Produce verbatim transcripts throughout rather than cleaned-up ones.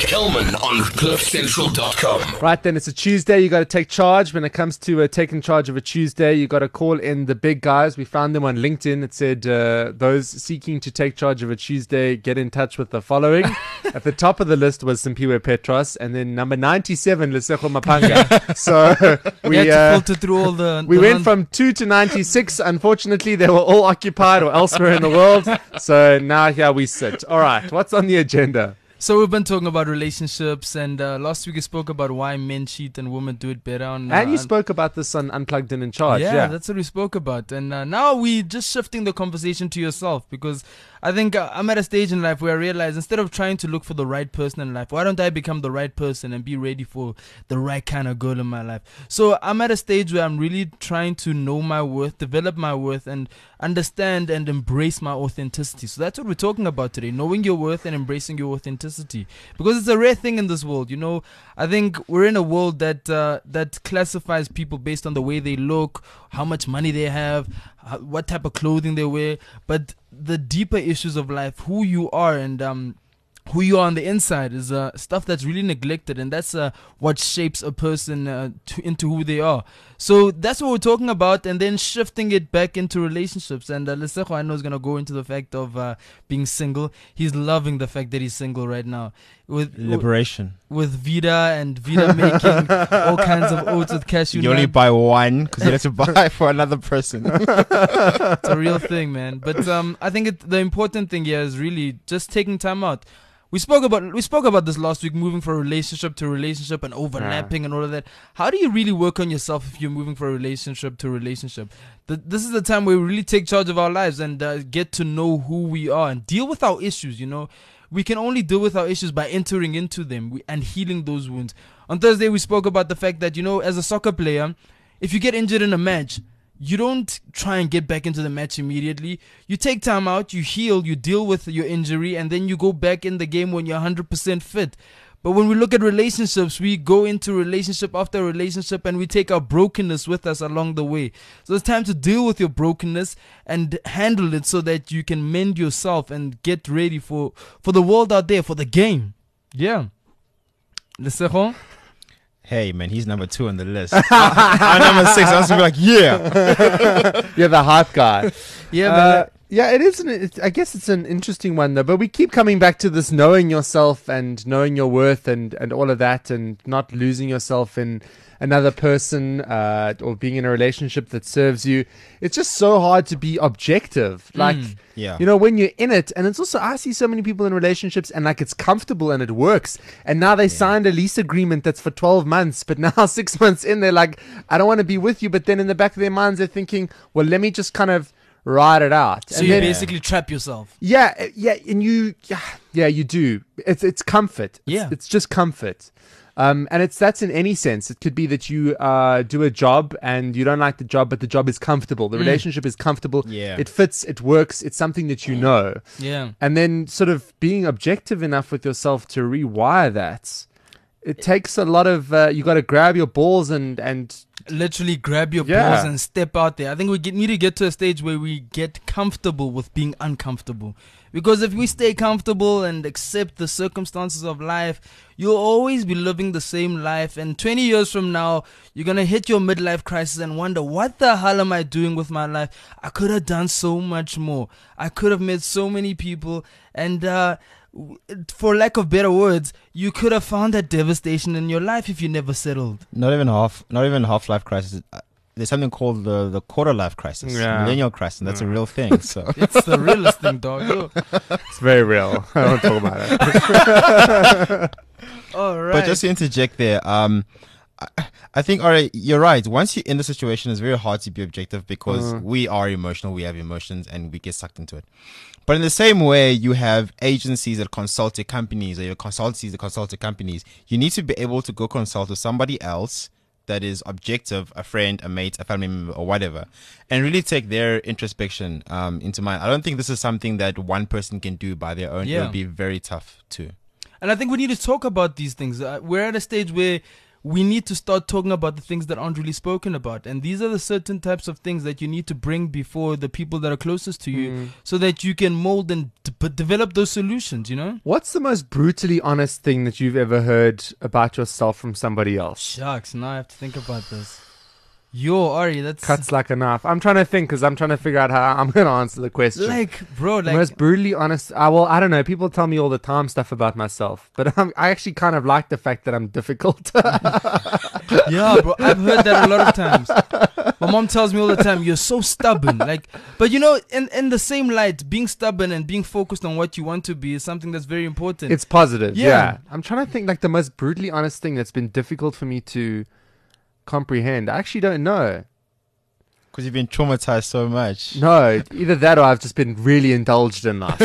Kelman on cliff central dot com. Right then, it's a Tuesday. You got to take charge. When it comes to uh, taking charge of a Tuesday, you got to call in the big guys. We found them on LinkedIn. It said uh, those seeking to take charge of a Tuesday, get in touch with the following. At the top of the list was Simpiwe Petros, and then number ninety-seven, Lesego Mapanga. So we, we had to uh, filter through all the. we the went non- from two to ninety-six. Unfortunately, they were all occupied or elsewhere in the world. So now here we sit. All right, what's on the agenda? So we've been talking about relationships, and uh, last week we spoke about why men cheat and women do it better. On, uh, And you spoke about this on Unplugged and in Charge. yeah, Yeah, that's what we spoke about. And uh, now we just shifting the conversation to yourself, because I think uh, I'm at a stage in life where I realize instead of trying to look for the right person in life, why don't I become the right person and be ready for the right kind of girl in my life? So I'm at a stage where I'm really trying to know my worth, develop my worth, and understand and embrace my authenticity. So that's what we're talking about today, knowing your worth and embracing your authenticity. Because it's a rare thing in this world, you know. I think we're in a world that uh, that classifies people based on the way they look, how much money they have, how, what type of clothing they wear. But the deeper issues of life, who you are and um, who you are on the inside, is uh, stuff that's really neglected, and that's uh, what shapes a person uh, to, into who they are. So that's what we're talking about, and then shifting it back into relationships. And uh, Lesego, I know, is going to go into the fact of uh, being single. He's loving the fact that he's single right now. With Liberation. With Vida and Vida making all kinds of oats with cashew You only nut. buy one because you have to buy for another person. It's a real thing, man. But um, I think it, the important thing here is really just taking time out. We spoke about we spoke about this last week, moving from relationship to relationship and overlapping yeah. and all of that. How do you really work on yourself if you're moving from a relationship to relationship? The, this is the time where we really take charge of our lives and uh, get to know who we are and deal with our issues, you know. We can only deal with our issues by entering into them and healing those wounds. On Thursday, we spoke about the fact that, you know, as a soccer player, if you get injured in a match, you don't try and get back into the match immediately. You take time out, you heal, you deal with your injury, and then you go back in the game when you're one hundred percent fit. But when we look at relationships, we go into relationship after relationship and we take our brokenness with us along the way. So it's time to deal with your brokenness and handle it so that you can mend yourself and get ready for, for the world out there, for the game. Yeah. Lesego? Hey, man, he's number two on the list. I'm number six. I was be like, yeah. You're the hype guy. Yeah, uh, but yeah, it is. An, it's, I guess it's an interesting one, though. But we keep coming back to this knowing yourself and knowing your worth and, and all of that, and not losing yourself in another person uh, or being in a relationship that serves you. It's just so hard to be objective. Like, Mm, yeah. you know, when you're in it, and it's also, I see so many people in relationships and like it's comfortable and it works. And now they yeah. signed a lease agreement that's for twelve months, but now six months in, they're like, I don't want to be with you. But then in the back of their minds, they're thinking, well, let me just kind of ride it out. So and you then, basically trap yourself. yeah, yeah, and you, yeah, yeah, you do. It's it's comfort. It's, Yeah. it's just comfort. Um, and it's that's in any sense. It could be that you uh, do a job and you don't like the job, but the job is comfortable. The Mm. relationship is comfortable. Yeah. It fits. It works. It's something that you know. Yeah. And then sort of being objective enough with yourself to rewire that. It takes a lot of. Uh, you got to grab your balls and and Literally grab your Yeah. balls and step out there. I think we get, need to get to a stage where we get comfortable with being uncomfortable. Because if we stay comfortable and accept the circumstances of life, you'll always be living the same life. And twenty years from now, you're going to hit your midlife crisis and wonder, what the hell am I doing with my life? I could have done so much more. I could have met so many people. And uh, w- for lack of better words, you could have found that devastation in your life if you never settled. Not even half, not even half life crisis. Uh, There's something called the, the quarter life crisis, Yeah. millennial crisis, and that's a real thing. So It's the realest thing, dog. Yo. it's very real. I don't talk about it. All right. But just to interject there, um, I, I think, all right, you're right. Once you're in the situation, it's very hard to be objective because Mm. we are emotional, we have emotions, and we get sucked into it. But in the same way, you have agencies that consult your companies, or your consultancies that consult your companies. You need to be able to go consult with somebody else that is objective, a friend, a mate, a family member, or whatever, and really take their introspection um, into mind. I don't think this is something that one person can do by their own. Yeah. It'll be very tough too. And I think we need to talk about these things. Uh, we're at a stage where we need to start talking about the things that aren't really spoken about. And these are the certain types of things that you need to bring before the people that are closest to you Mm. so that you can mold and d- b- develop those solutions, you know? What's the most brutally honest thing that you've ever heard about yourself from somebody else? Shucks, now I have to think about this. Yo, Ari, that's Cuts like a knife. I'm trying to think because I'm trying to figure out how I'm going to answer the question. like, bro, the like, most brutally honest. Uh, well, I don't know. People tell me all the time stuff about myself, but I'm, I actually kind of like the fact that I'm difficult. yeah, bro, I've heard that a lot of times. My mom tells me all the time, you're so stubborn. Like, but you know, in, in the same light, being stubborn and being focused on what you want to be is something that's very important. It's positive. Yeah. Yeah. I'm trying to think like the most brutally honest thing that's been difficult for me to comprehend. I actually don't know. Because you've been traumatized so much. No, either that or I've just been really indulged in life.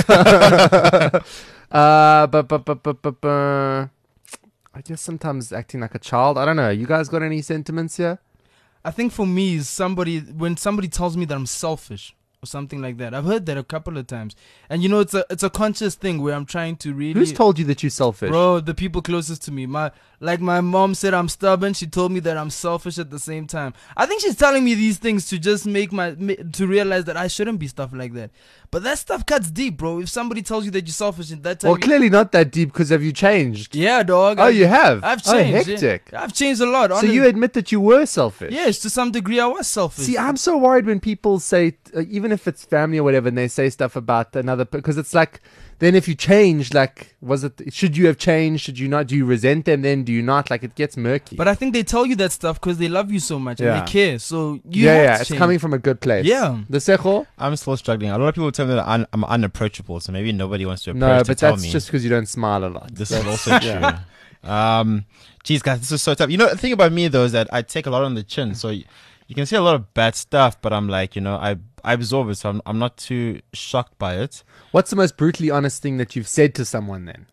uh, but, but, but, but, but, but, I guess sometimes acting like a child. I don't know. You guys got any sentiments here? I think for me is somebody when somebody tells me that I'm selfish or something like that. I've heard that a couple of times, and you know it's a it's a conscious thing where I'm trying to really. Who's told you that you're selfish? Bro, the people closest to me. My like my mom said I'm stubborn. She told me that I'm selfish at the same time. I think she's telling me these things to just make my ma- to realize that I shouldn't be stuff like that. But that stuff cuts deep, bro. If somebody tells you that you're selfish at that time, Well, you- clearly not that deep because have you changed? yeah, dog. Oh, I've- you have? I've Oh, changed. hectic. Yeah. I've changed a lot. So honest- you admit that you were selfish? yes, to some degree, I was selfish. See, I'm so worried when people say, uh, even if it's family or whatever, and they say stuff about another, because it's like, then if you change, like, was it, should you have changed? Should you not? Do you resent them then? Do you not? Like, it gets murky. But I think they tell you that stuff because they love you so much Yeah. and they care. So you yeah, have yeah, to it's change. coming from a good place. Yeah. The Secho? I'm still struggling. A lot of people tell me that I'm, I'm unapproachable, so maybe nobody wants to approach No, to but tell that's me. just because you don't smile a lot. This is also true. Um, geez, guys, this is so tough. You know, the thing about me though is that I take a lot on the chin, so you, you can see a lot of bad stuff, but I'm like, you know, I I absorb it, so I'm I'm not too shocked by it. What's the most brutally honest thing that you've said to someone then?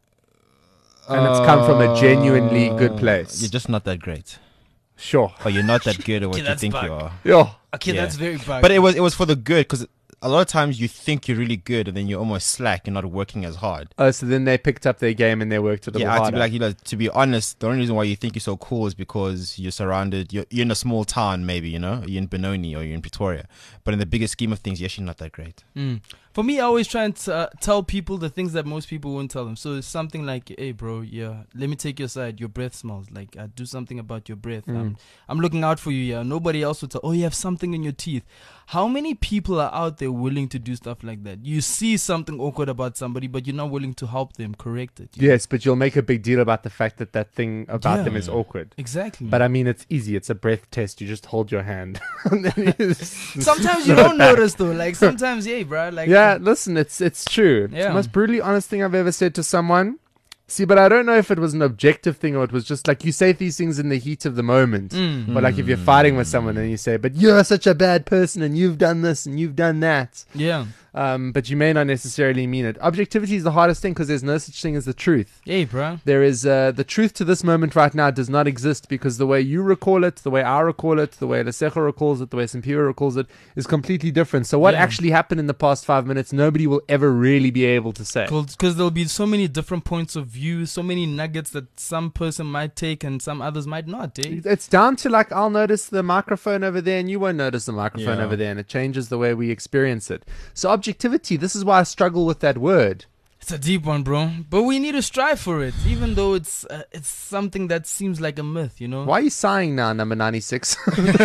And it's come from a genuinely good place. You're just not that great, Sure. or you're not that good at what Okay, you that's think bug. you are. Yeah. Okay, Yeah. that's very bad. But it was it was for the good, because a lot of times you think you're really good, and then you're almost slack. You're not working as hard. Oh, so then they picked up their game and they worked a little Yeah, I have to harder. be like, you know, to be honest, the only reason why you think you're so cool is because you're surrounded, you're, you're in a small town, maybe, you know, you're in Benoni or you're in Pretoria. But in the bigger scheme of things, you're actually not that great. Mm. For me, I always try and t- uh, tell people the things that most people won't tell them. So it's something like, hey, bro, yeah, let me take your side. Your breath smells. Like, uh, do something about your breath. Mm. Um, I'm looking out for you, yeah. Nobody else will tell, oh, you have something in your teeth. How many people are out there willing to do stuff like that? You see something awkward about somebody, but you're not willing to help them correct it. you know? Yes, but you'll make a big deal about the fact that that thing about Yeah. them is awkward. Exactly. But I mean, it's easy. It's a breath test. You just hold your hand. And then you just- sometimes you don't notice, though. Like, sometimes, yeah, bro. Like, yeah, listen, it's it's true. It's Yeah. the most brutally honest thing I've ever said to someone. See, but I don't know if it was an objective thing or it was just like you say these things in the heat of the moment. Mm. But like if you're fighting with someone and you say, but you're such a bad person and you've done this and you've done that. Yeah. Um, but you may not necessarily mean it. Objectivity is the hardest thing because there's no such thing as the truth. Hey, bro. There is uh, the truth to this moment right now does not exist because the way you recall it, the way I recall it, the way Lesejo recalls it, the way Simpiwe recalls it is completely different. So what Yeah. actually happened in the past five minutes, nobody will ever really be able to say. Because there'll be so many different points of view, so many nuggets that some person might take and some others might not, eh? It's down to like I'll notice the microphone over there and you won't notice the microphone Yeah. over there, and it changes the way we experience it. So objectivity, this is why I struggle with that word. It's a deep one, bro. But we need to strive for it, even though it's uh, it's something that seems like a myth, you know? Why are you sighing now, number ninety-six?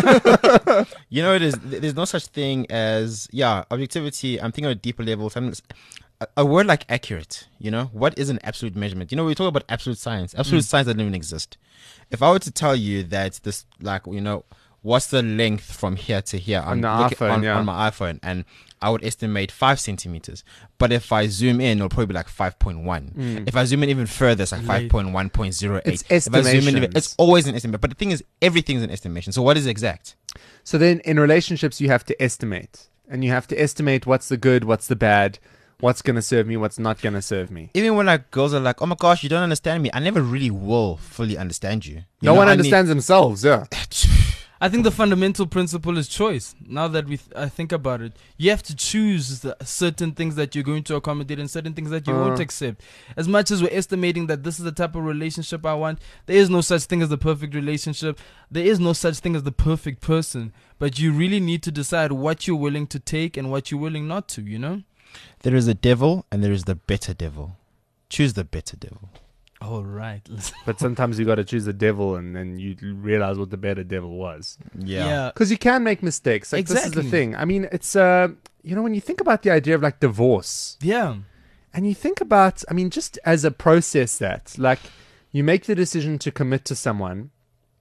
You know, it is. There's no such thing as yeah, objectivity. I'm thinking on a deeper level. Something, a, a word like accurate. You know, what is an absolute measurement? You know, we talk about absolute science. Absolute science doesn't even exist. If I were to tell you that this, like, you know, what's the length from here to here On the looking- iPhone, on, yeah. on my iPhone, and I would estimate five centimeters. But if I zoom in, it'll probably be like five point one. If I zoom in even further, it's like Late. five point one point zero eight. It's If I zoom in even, estimations. it's always an estimate. But the thing is, everything's an estimation. So what is exact? So then in relationships, you have to estimate. And you have to estimate what's the good, what's the bad, what's going to serve me, what's not going to serve me. Even when like girls are like, "Oh my gosh, you don't understand me," I never really will fully understand you. You No know, one I need- understands themselves, yeah. I think the fundamental principle is choice. Now that we th- I think about it, you have to choose the certain things that you're going to accommodate and certain things that you Uh. won't accept. As much as we're estimating that this is the type of relationship I want, there is no such thing as the perfect relationship. There is no such thing as the perfect person. But you really need to decide what you're willing to take and what you're willing not to, you know? There is a devil and there is the better devil. Choose the better devil. All right. But sometimes you got to choose the devil, and then you realize what the better devil was. Yeah. Because you can make mistakes. Like, this is Exactly. the thing. I mean, it's, uh, you know, when you think about the idea of like divorce, Yeah. and you think about, I mean, just as a process that, like, you make the decision to commit to someone,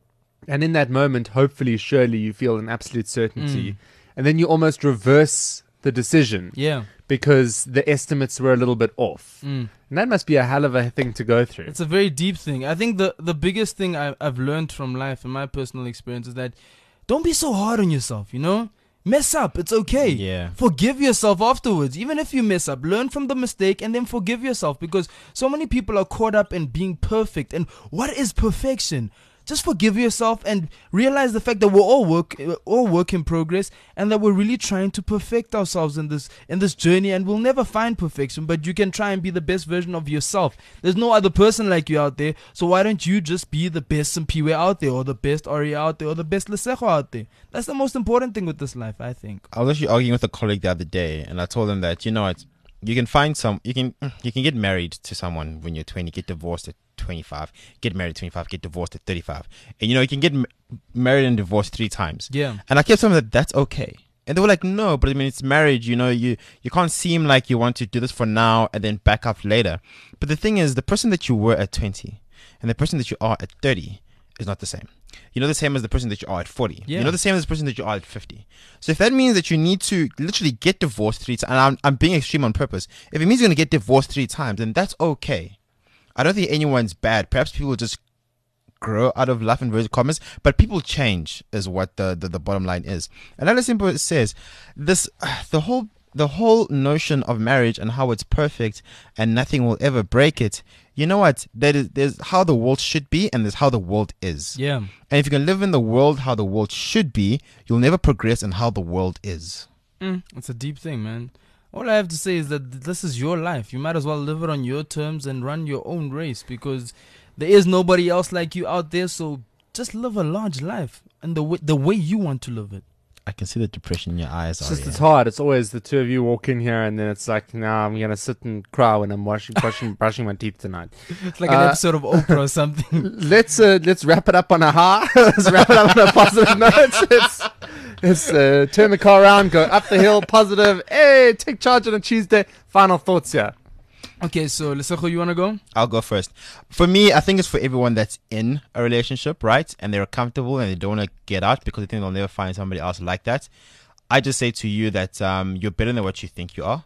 and in that moment, hopefully, surely, you feel an absolute certainty, Mm. and then you almost reverse the decision Yeah. because the estimates were a little bit off. Mm. And that must be a hell of a thing to go through. It's a very deep thing. I think the, the biggest thing I, I've learned from life and my personal experience is that don't be so hard on yourself, you know? Mess up. It's okay. Yeah. Forgive yourself afterwards. Even if you mess up, learn from the mistake and then forgive yourself, because so many people are caught up in being perfect. And what is perfection? Just forgive yourself and realize the fact that we're all work, all work in progress, and that we're really trying to perfect ourselves in this in this journey. And we'll never find perfection, but you can try and be the best version of yourself. There's no other person like you out there, so why don't you just be the best Simpiwe out there, or the best Aria out there, or the best Lesego out there? That's the most important thing with this life, I think. I was actually arguing with a colleague the other day, and I told him that, you know what, you can find some, you can you can get married to someone when you're twenty, get divorced at twenty-five, get married at twenty-five, get divorced at thirty-five, and you know you can get m- married and divorced three times. Yeah. And I kept telling them that that's okay, and they were like, no, but I mean it's marriage, you know, you you can't seem like you want to do this for now and then back up later. But the thing is, the person that you were at twenty and the person that you are at thirty is not the same. You're not the same as the person that you are at forty. Yeah. You're not the same as the person that you are at fifty. So if that means that you need to literally get divorced three times, and I'm, I'm being extreme on purpose, if it means you're going to get divorced three times, then that's okay. I don't think anyone's bad. Perhaps people just grow out of life in inverted commas, but people change is what the, the, the bottom line is. And Alice Simple says, this, uh, the whole the whole notion of marriage and how it's perfect and nothing will ever break it, you know what? That is, there's how the world should be and there's how the world is. Yeah. And if you can live in the world how the world should be, you'll never progress in how the world is. Mm, it's a deep thing, man. All I have to say is that th- this is your life. You might as well live it on your terms and run your own race, because there is nobody else like you out there. So just live a large life and the way, the way you want to live it. I can see the depression in your eyes. It's just, Aria. it's hard. It's always the two of you walk in here, and then it's like, nah, I'm going to sit and cry when I'm washing, brushing, brushing my teeth tonight. It's like an Uh, episode of Oprah or something. Let's uh, let's wrap it up on a high. Let's wrap it up on a positive note. Let's, let's uh, turn the car around, go up the hill, positive. Hey, take charge on a Tuesday. Final thoughts here. Okay, so Lesego, you want to go? I'll go first. For me, I think it's for everyone that's in a relationship, right? And they're comfortable and they don't want to get out because they think they'll never find somebody else like that. I just say to you that um, you're better than what you think you are.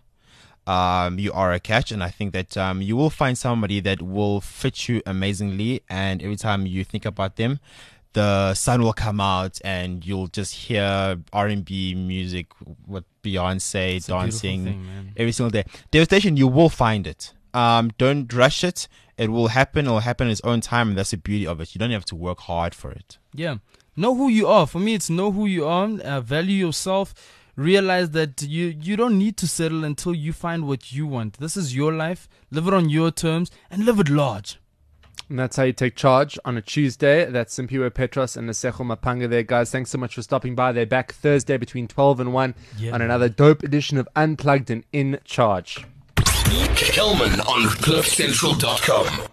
Um, you are a catch, and I think that um, you will find somebody that will fit you amazingly. And every time you think about them, the sun will come out, and you'll just hear R and B music with Beyonce It's a beautiful dancing thing, man. every single day. Devastation, you will find it. Um, don't rush it. It will happen. It will happen in its own time, and that's the beauty of it. You don't have to work hard for it. Yeah. Know who you are. For me, it's know who you are. Uh, value yourself. Realize that you, you don't need to settle until you find what you want. This is your life. Live it on your terms and live it large. And that's how you take charge on a Tuesday. That's Simpiwe Petros and Lesego Mapanga there, guys. Thanks so much for stopping by. They're back Thursday between twelve and one Yeah. on another dope edition of Unplugged and In Charge. Kelman on cliff central dot com.